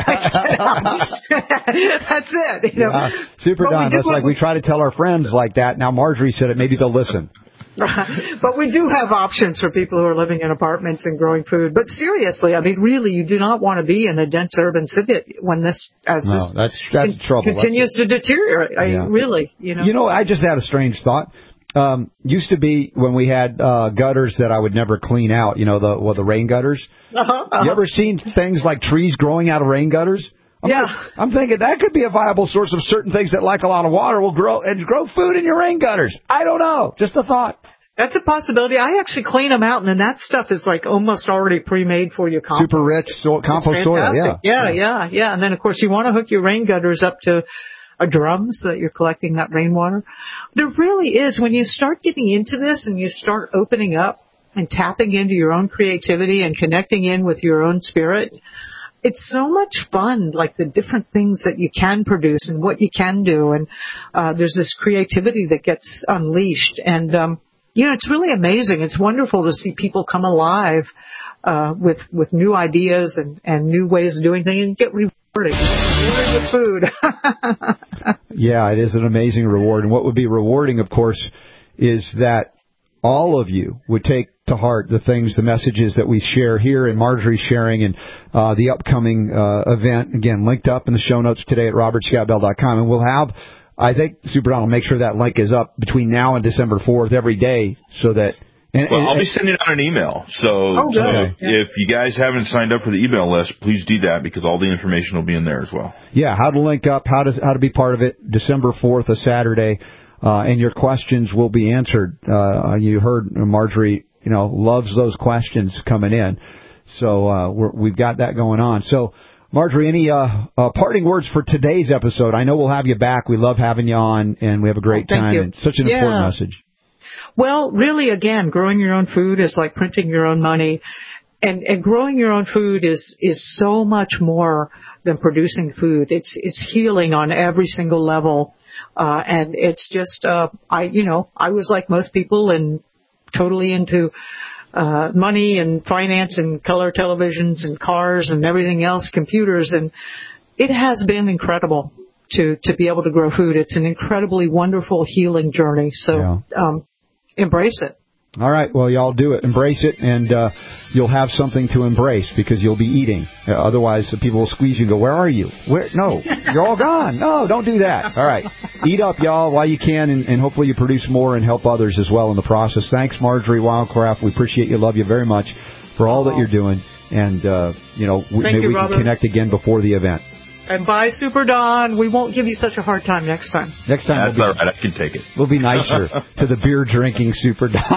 out. That's it. You know? Yeah, super Don. That's like we try to tell our friends like that. Now Marjorie said it. Maybe they'll listen. But we do have options for people who are living in apartments and growing food. But seriously, I mean, really, you do not want to be in a dense urban city when this, as no, this that's, that's con- trouble. continues that's to deteriorate. I yeah. mean, really, you know. You know, I just had a strange thought. Um, used to be when we had uh, gutters that I would never clean out. You know, the well, the rain gutters. Uh-huh, uh-huh. You ever seen things like trees growing out of rain gutters? I'm yeah. Like, I'm thinking that could be a viable source of certain things that like a lot of water will grow and grow food in your rain gutters. I don't know. Just a thought. That's a possibility. I actually clean them out, and then that stuff is like almost already pre-made for you. Compost. Super rich so- compost soil, yeah. Yeah, yeah, yeah. And then, of course, you want to hook your rain gutters up to a drum so that you're collecting that rainwater. There really is, when you start getting into this and you start opening up and tapping into your own creativity and connecting in with your own spirit, it's so much fun, like the different things that you can produce and what you can do. And uh, there's this creativity that gets unleashed. And, um, you know, it's really amazing. It's wonderful to see people come alive uh, with with new ideas and, and new ways of doing things and get rewarded. Rewarded with food. Yeah, it is an amazing reward. And what would be rewarding, of course, is that all of you would take to heart the things, the messages that we share here, and Marjorie's sharing, and uh, the upcoming uh, event, again, linked up in the show notes today at robert scott bell dot com. And we'll have, I think, Super Don will make sure that link is up between now and December fourth every day so that... And, well, and, I'll be sending out an email. So, oh, so okay. if you guys haven't signed up for the email list, please do that because all the information will be in there as well. Yeah, how to link up, how to, how to be part of it, December fourth, a Saturday, uh, and your questions will be answered. Uh, you heard Marjorie, you know, loves those questions coming in. So uh, we're, we've got that going on. So, Marjorie, any uh, uh, parting words for today's episode? I know we'll have you back. We love having you on, and we have a great oh, thank time. You. And such an yeah. important message. Well, really, again, growing your own food is like printing your own money. And, and growing your own food is, is so much more than producing food. It's, it's healing on every single level. Uh, and it's just, uh, I, you know, I was like most people and totally into, uh, money and finance and color televisions and cars and everything else, computers. And it has been incredible to, to be able to grow food. It's an incredibly wonderful healing journey. So, yeah. um, embrace it. All right. Well, y'all do it. Embrace it, and uh, you'll have something to embrace because you'll be eating. Uh, otherwise, people will squeeze you and go, where are you? Where? No, you're all gone. No, don't do that. All right. Eat up, y'all, while you can, and, and hopefully you produce more and help others as well in the process. Thanks, Marjorie Wildcraft. We appreciate you. Love you very much for all that you're doing. And, uh, you know, we, maybe you, we Robert. can connect again before the event. And bye, Super Don. We won't give you such a hard time next time. Next time, That's we'll be, all right. I can take it. We'll be nicer to the beer-drinking Super Don.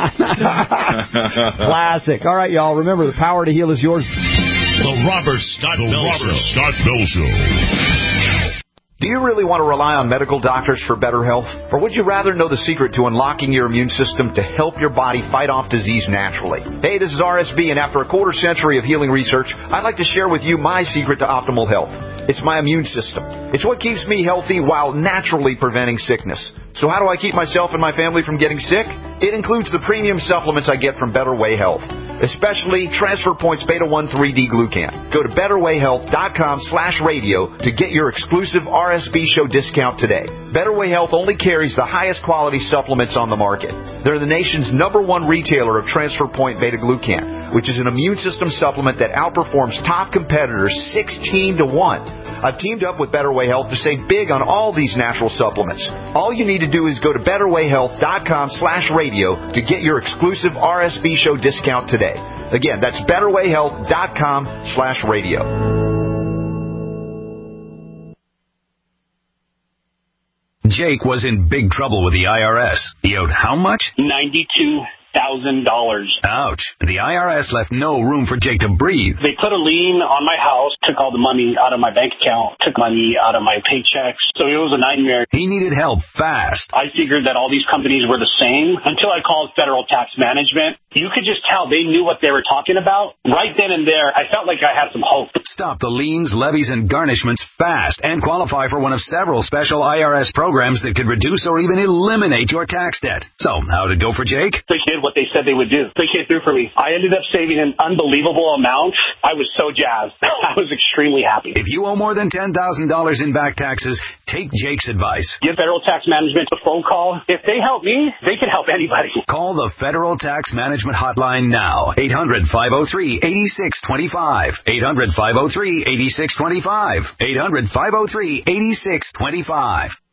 Classic. All right, y'all. Remember, the power to heal is yours. The Robert Scott the Bell Robert Show. Scott Bell Show. Do you really want to rely on medical doctors for better health? Or would you rather know the secret to unlocking your immune system to help your body fight off disease naturally? Hey, this is R S B, and after a quarter century of healing research, I'd like to share with you my secret to optimal health. It's my immune system. It's what keeps me healthy while naturally preventing sickness. So how do I keep myself and my family from getting sick? It includes the premium supplements I get from Better Way Health, especially Transfer Points Beta one three D Glucan. Go to betterwayhealth.com slash radio to get your exclusive R S B show discount today. Better Way Health only carries the highest quality supplements on the market. They're the nation's number one retailer of Transfer Point Beta Glucan, which is an immune system supplement that outperforms top competitors sixteen to one. I've teamed up with Better Way Health to save big on all these natural supplements. All you need to do is go to betterwayhealth.com slash radio to get your exclusive R S B show discount today. Again, that's betterwayhealth.com slash radio. Jake was in big trouble with the I R S. He owed how much? ninety-two thousand dollars. Ouch. The I R S left no room for Jake to breathe. They put a lien on my house, took all the money out of my bank account, took money out of my paychecks. So it was a nightmare. He needed help fast. I figured that all these companies were the same until I called Federal Tax Management. You could just tell they knew what they were talking about. Right then and there, I felt like I had some hope. Stop the liens, levies, and garnishments fast and qualify for one of several special I R S programs that could reduce or even eliminate your tax debt. So, how did it go for Jake? They did what they said they would do. They came through for me. I ended up saving an unbelievable amount. I was so jazzed. I was extremely happy. If you owe more than ten thousand dollars in back taxes, take Jake's advice. Give Federal Tax Management a phone call. If they help me, they can help anybody. Call the Federal Tax Management Hotline now. eight hundred, five oh three, eight six two five. eight hundred, five oh three, eight six two five. eight hundred, five oh three, eight six two five.